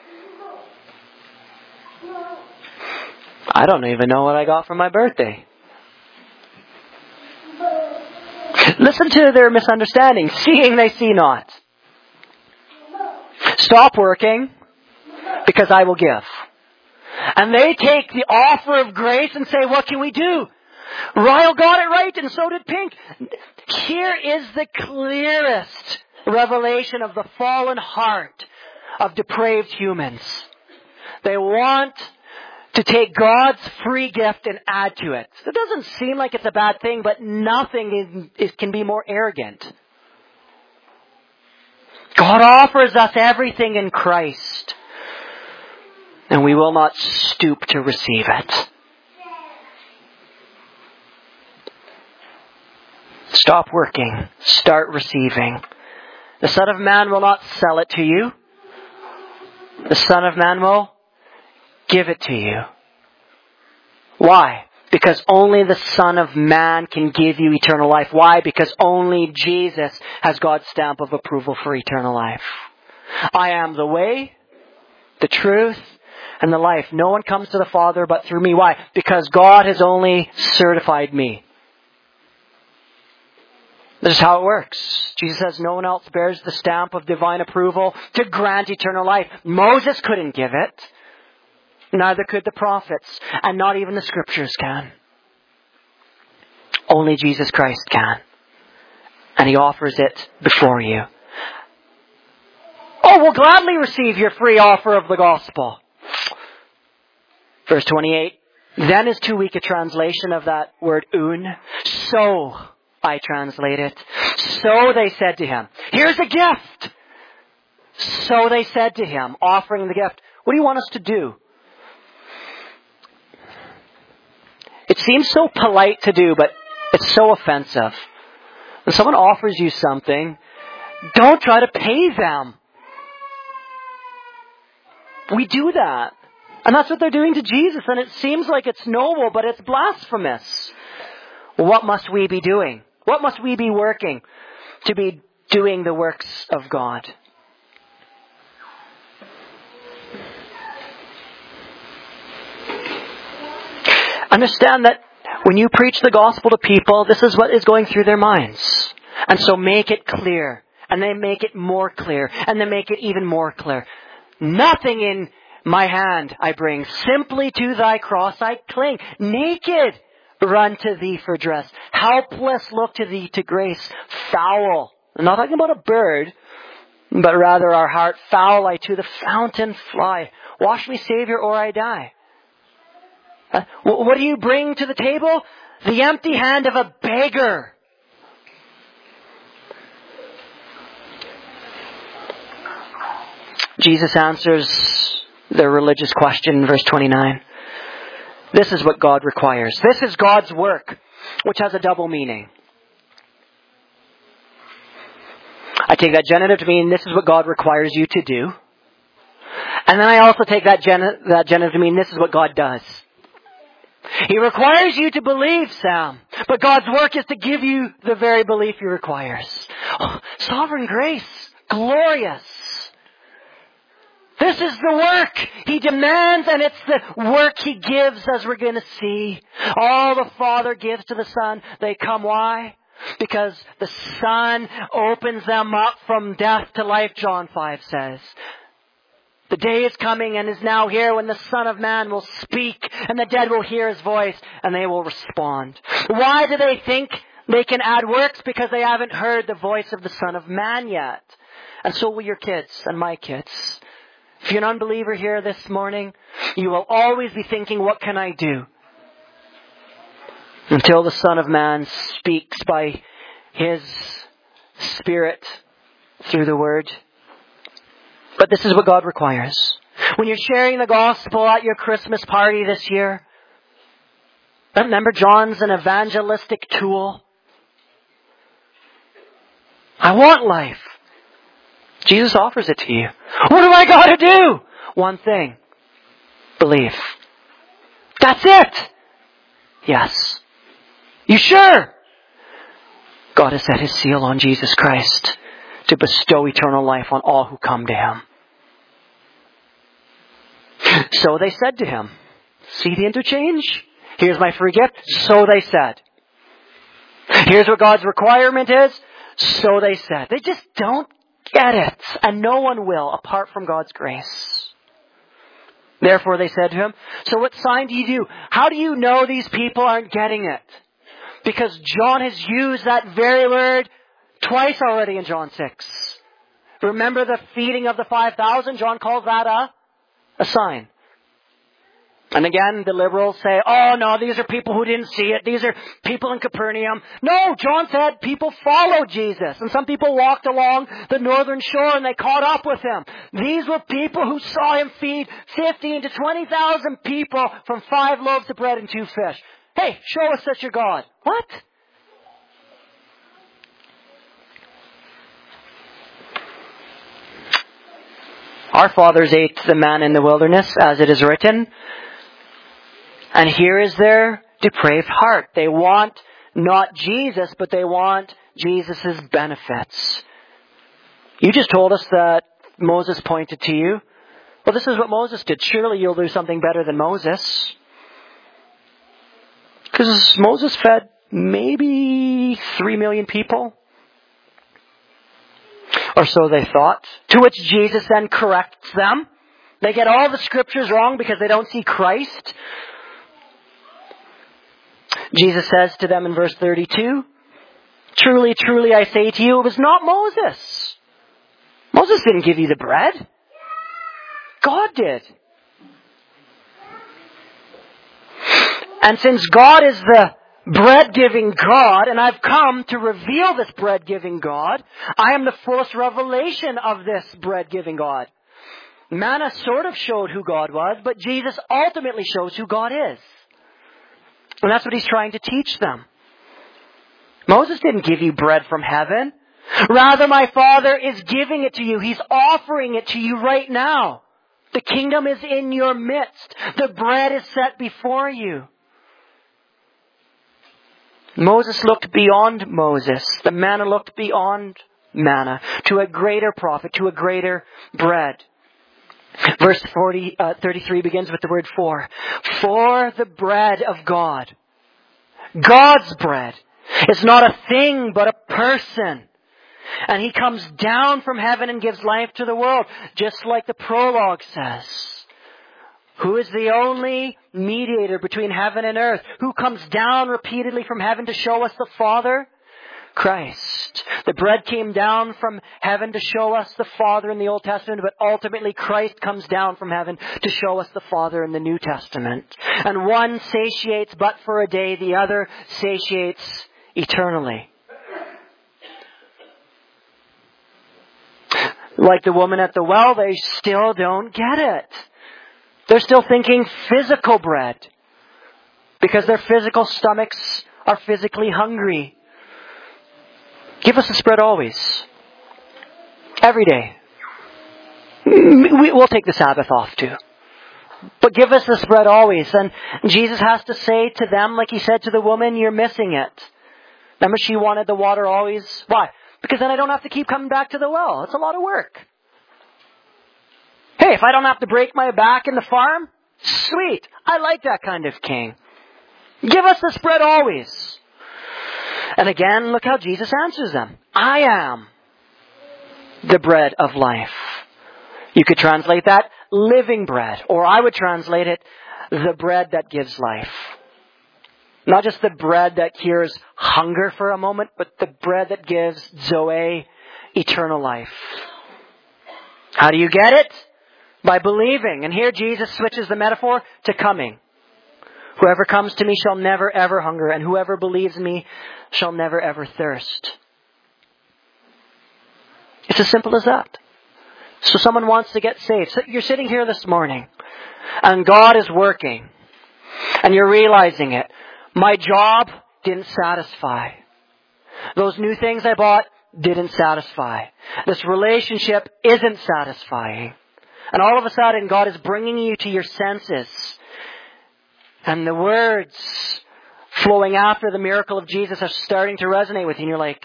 I don't even know what I got for my birthday. Listen to their misunderstanding. Seeing they see not. Stop working because I will give. And they take the offer of grace and say, what can we do? Ryle got it right and so did Pink. Here is the clearest revelation of the fallen heart of depraved humans. They want to take God's free gift and add to it. It doesn't seem like it's a bad thing, but nothing can be more arrogant. God offers us everything in Christ, and we will not stoop to receive it. Stop working. Start receiving. The Son of Man will not sell it to you. The Son of Man will give it to you. Why? Because only the Son of Man can give you eternal life. Why? Because only Jesus has God's stamp of approval for eternal life. I am the way, the truth, and the life. No one comes to the Father but through me. Why? Because God has only certified me. This is how it works. Jesus says no one else bears the stamp of divine approval to grant eternal life. Moses couldn't give it. Neither could the prophets. And not even the scriptures can. Only Jesus Christ can. And He offers it before you. Oh, we'll gladly receive your free offer of the gospel. Verse 28. Then is too weak a translation of that word un. So I translate it. So they said to him, here's a gift. So they said to him, offering the gift. What do you want us to do? It seems so polite to do, but it's so offensive. When someone offers you something, don't try to pay them. We do that. And that's what they're doing to Jesus. And it seems like it's noble, but it's blasphemous. What must we be doing? What must we be working to be doing the works of God? Understand that when you preach the gospel to people, this is what is going through their minds. And so make it clear. And then make it more clear. And then make it even more clear. Nothing in my hand I bring. Simply to thy cross I cling. Naked run to thee for dress. Helpless look to thee to grace. Foul. I'm not talking about a bird, but rather our heart. Foul I to the fountain fly. Wash me, Savior, or I die. What do you bring to the table? The empty hand of a beggar. Jesus answers their religious question in verse 29. This is what God requires. This is God's work, which has a double meaning. I take that genitive to mean this is what God requires you to do. And then I also take that genitive to mean this is what God does. He requires you to believe, Sam. But God's work is to give you the very belief He requires. Oh, sovereign grace. Glorious. This This is the work He demands, and it's the work He gives, as we're going to see. All the Father gives to the Son, they come. Why? Because the Son opens them up from death to life, John 5 says. The day is coming and is now here when the Son of Man will speak and the dead will hear His voice and they will respond. Why do they think they can add works? Because they haven't heard the voice of the Son of Man yet. And so will your kids and my kids. If you're an unbeliever here this morning, you will always be thinking, what can I do? Until the Son of Man speaks by His Spirit through the Word. But this is what God requires. When you're sharing the gospel at your Christmas party this year, remember John's an evangelistic tool. I want life. Jesus offers it to you. What do I got to do? One thing. Believe. That's it. Yes. You sure? God has set His seal on Jesus Christ to bestow eternal life on all who come to Him. So they said to Him, see the interchange? Here's my free gift. So they said. Here's what God's requirement is. So they said. They just don't get it. And no one will apart from God's grace. Therefore they said to Him, so what sign do you do? How do you know these people aren't getting it? Because John has used that very word twice already in John 6. Remember the feeding of the 5,000? John calls that a sign. And again, the liberals say, oh no, these are people who didn't see it. These are people in Capernaum. No, John said people followed Jesus. And some people walked along the northern shore and they caught up with Him. These were people who saw Him feed 15 to 20,000 people from 5 loaves of bread and 2 fish. Hey, show us that you're God. What? Our fathers ate the manna in the wilderness, as it is written. And here is their depraved heart. They want not Jesus, but they want Jesus' benefits. You just told us that Moses pointed to you. Well, this is what Moses did. Surely you'll do something better than Moses. Because Moses fed maybe 3 million people. Or so they thought. To which Jesus then corrects them. They get all the scriptures wrong because they don't see Christ. Jesus says to them in verse 32, truly, truly, I say to you, it was not Moses. Moses didn't give you the bread. God did. And since God is the bread-giving God, and I've come to reveal this bread-giving God, I am the fullest revelation of this bread-giving God. Manna sort of showed who God was, but Jesus ultimately shows who God is. And that's what He's trying to teach them. Moses didn't give you bread from heaven. Rather, my Father is giving it to you. He's offering it to you right now. The kingdom is in your midst. The bread is set before you. Moses looked beyond Moses. The manna looked beyond manna to a greater prophet, to a greater bread. Verse 33 begins with the word for. For the bread of God. God's bread is not a thing but a person. And He comes down from heaven and gives life to the world. Just like the prologue says. Who is the only mediator between heaven and earth? Who comes down repeatedly from heaven to show us the Father? Christ. The bread came down from heaven to show us the Father in the Old Testament, but ultimately Christ comes down from heaven to show us the Father in the New Testament. And one satiates but for a day, the other satiates eternally. Like the woman at the well, they still don't get it. They're still thinking physical bread because their physical stomachs are physically hungry. Give us this bread always. Every day. We'll take the Sabbath off too. But give us this bread always. And Jesus has to say to them, like He said to the woman, you're missing it. Remember, she wanted the water always. Why? Because then I don't have to keep coming back to the well. It's a lot of work. Hey, if I don't have to break my back in the farm, sweet. I like that kind of king. Give us this bread always. And again, look how Jesus answers them. I am the bread of life. You could translate that living bread. Or I would translate it the bread that gives life. Not just the bread that cures hunger for a moment, but the bread that gives Zoe, eternal life. How do you get it? By believing. And here Jesus switches the metaphor to coming. Whoever comes to me shall never ever hunger, and whoever believes in me shall never ever thirst. It's as simple as that. So someone wants to get saved. So you're sitting here this morning, and God is working, and you're realizing it. My job didn't satisfy. Those new things I bought didn't satisfy. This relationship isn't satisfying. And all of a sudden, God is bringing you to your senses. And the words flowing after the miracle of Jesus are starting to resonate with you. And you're like,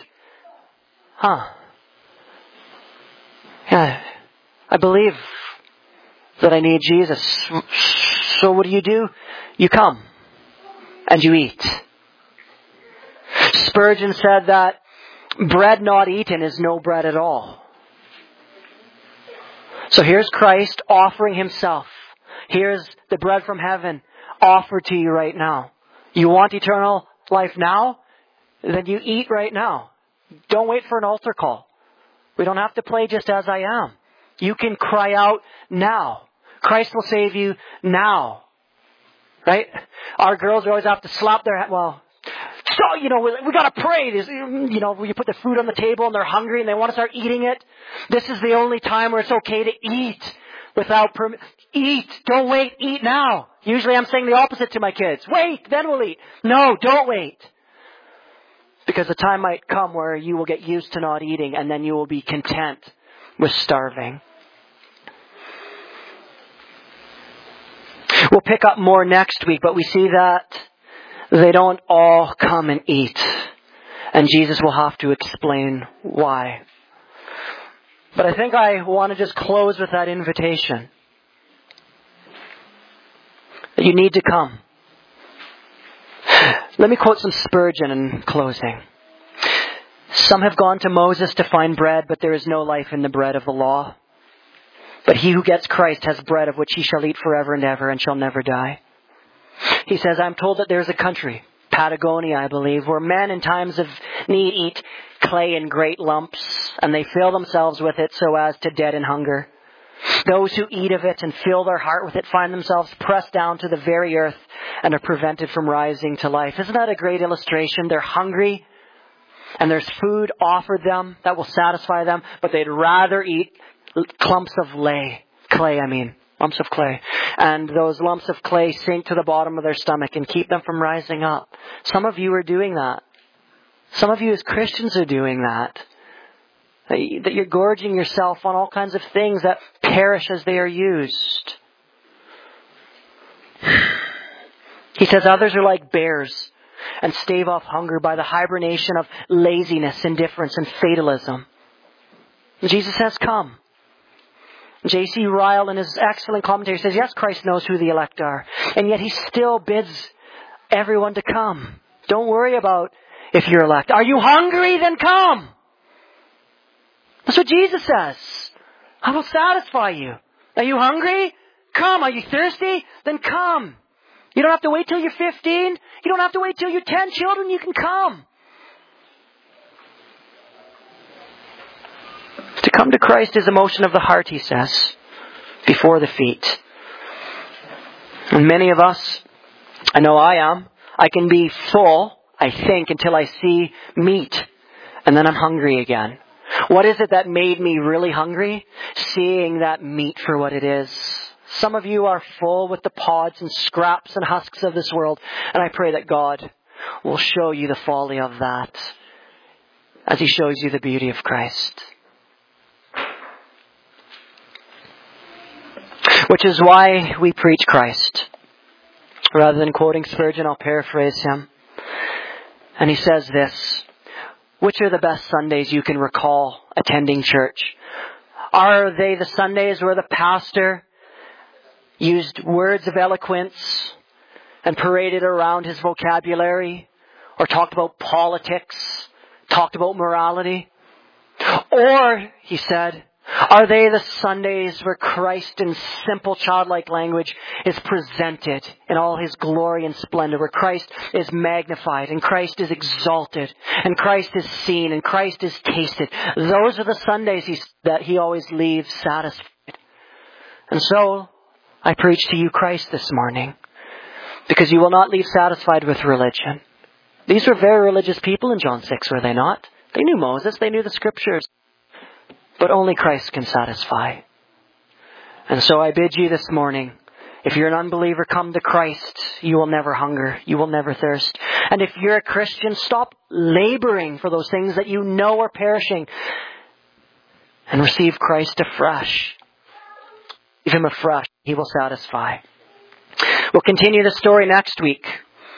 yeah, I believe that I need Jesus. So what do? You come and you eat. Spurgeon said that bread not eaten is no bread at all. So here's Christ offering Himself. Here's the bread from heaven offered to you right now. You want eternal life now? Then you eat right now. Don't wait for an altar call. We don't have to play just as I am. You can cry out now. Christ will save you now. Right? Our girls always have to slap their hand. Well, so, we got to pray. You put the food on the table and they're hungry and they want to start eating it. This is the only time where it's okay to eat without permit. Eat. Don't wait. Eat now. Usually I'm saying the opposite to my kids. Wait, then we'll eat. No, don't wait. Because the time might come where you will get used to not eating and then you will be content with starving. We'll pick up more next week, but we see that they don't all come and eat. And Jesus will have to explain why. But I think I want to just close with that invitation. That you need to come. Let me quote some Spurgeon in closing. Some have gone to Moses to find bread, but there is no life in the bread of the law. But he who gets Christ has bread of which he shall eat forever and ever and shall never die. He says, I'm told that there's a country, Patagonia, I believe, where men in times of need eat clay in great lumps, and they fill themselves with it so as to deaden hunger. Those who eat of it and fill their heart with it find themselves pressed down to the very earth and are prevented from rising to life. Isn't that a great illustration? They're hungry, and there's food offered them that will satisfy them, but they'd rather eat lumps of lumps of clay. And those lumps of clay sink to the bottom of their stomach and keep them from rising up. Some of you are doing that. Some of you as Christians are doing that. That you're gorging yourself on all kinds of things that perish as they are used. He says others are like bears and stave off hunger by the hibernation of laziness, indifference, and fatalism. And Jesus says, come. J.C. Ryle in his excellent commentary says, yes, Christ knows who the elect are. And yet He still bids everyone to come. Don't worry about if you're elect. Are you hungry? Then come. That's what Jesus says. I will satisfy you. Are you hungry? Come. Are you thirsty? Then come. You don't have to wait till you're 15. You don't have to wait till you're 10 children. You can come. To come to Christ is a motion of the heart, he says, before the feet. And many of us, I know I am, I can be full, I think, until I see meat. And then I'm hungry again. What is it that made me really hungry? Seeing that meat for what it is. Some of you are full with the pods and scraps and husks of this world. And I pray that God will show you the folly of that as He shows you the beauty of Christ. Which is why we preach Christ. Rather than quoting Spurgeon, I'll paraphrase him. And he says this: which are the best Sundays you can recall attending church? Are they the Sundays where the pastor used words of eloquence and paraded around his vocabulary, or talked about politics, talked about morality? Or, he said, are they the Sundays where Christ in simple childlike language is presented in all His glory and splendor, where Christ is magnified and Christ is exalted and Christ is seen and Christ is tasted? Those are the Sundays that He always leaves satisfied. And so, I preach to you Christ this morning, because you will not leave satisfied with religion. These were very religious people in John 6, were they not? They knew Moses, they knew the Scriptures. But only Christ can satisfy. And so I bid you this morning, if you're an unbeliever, come to Christ. You will never hunger. You will never thirst. And if you're a Christian, stop laboring for those things that you know are perishing, and receive Christ afresh. Give Him afresh. He will satisfy. We'll continue the story next week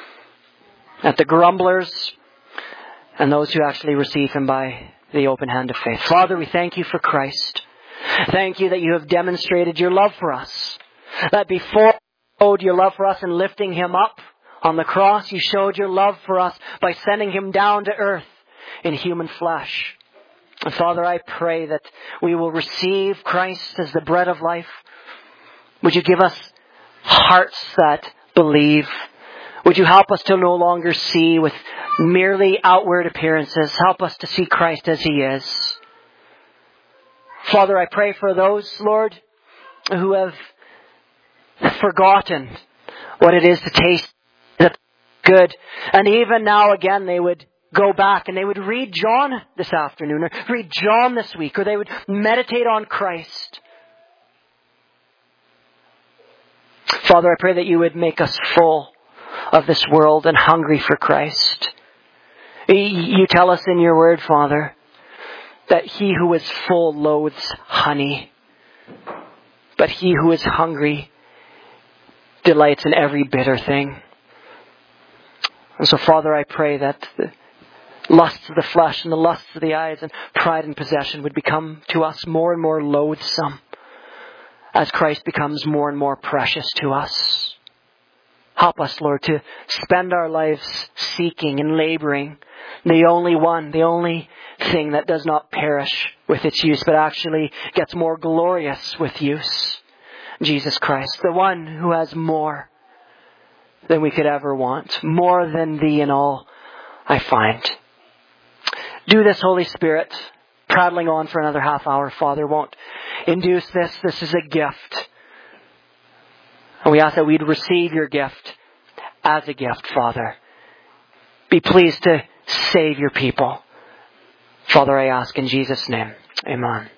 at the grumblers and those who actually receive Him by the open hand of faith. Father, we thank you for Christ. Thank you that you have demonstrated your love for us. That before you showed your love for us in lifting Him up on the cross, you showed your love for us by sending Him down to earth in human flesh. And Father, I pray that we will receive Christ as the bread of life. Would you give us hearts that believe? Would you help us to no longer see with merely outward appearances? Help us to see Christ as He is. Father, I pray for those, Lord, who have forgotten what it is to taste the good. And even now again they would go back and they would read John this afternoon, or read John this week, or they would meditate on Christ. Father, I pray that you would make us full of this world and hungry for Christ. You tell us in your word, Father, that he who is full loathes honey, but he who is hungry delights in every bitter thing. And so, Father, I pray that the lusts of the flesh and the lusts of the eyes and pride and possession would become to us more and more loathsome as Christ becomes more and more precious to us. Help us, Lord, to spend our lives seeking and laboring the only thing that does not perish with its use, but actually gets more glorious with use. Jesus Christ, the one who has more than we could ever want, more than thee in all I find. Do this, Holy Spirit. Prattling on for another half hour, Father, won't induce this. This is a gift. And we ask that we'd receive your gift as a gift, Father. Be pleased to save your people. Father, I ask in Jesus' name. Amen.